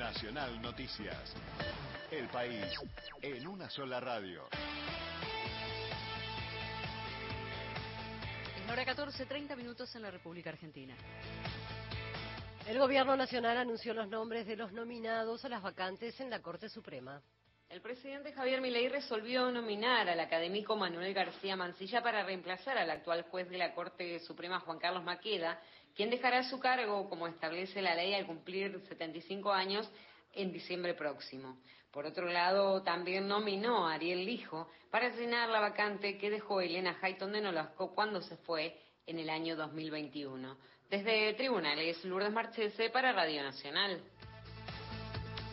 Nacional Noticias. El país en una sola radio. Es la hora 14:30 minutos en la República Argentina. El Gobierno Nacional anunció los nombres de los nominados a las vacantes en la Corte Suprema. El presidente Javier Milei resolvió nominar al académico Manuel García Mansilla para reemplazar al actual juez de la Corte Suprema, Juan Carlos Maqueda, quien dejará su cargo, como establece la ley, al cumplir 75 años en diciembre próximo. Por otro lado, también nominó a Ariel Lijo para llenar la vacante que dejó Elena Hayton de Nolasco cuando se fue en el año 2021. Desde Tribunales, Lourdes Marchese para Radio Nacional.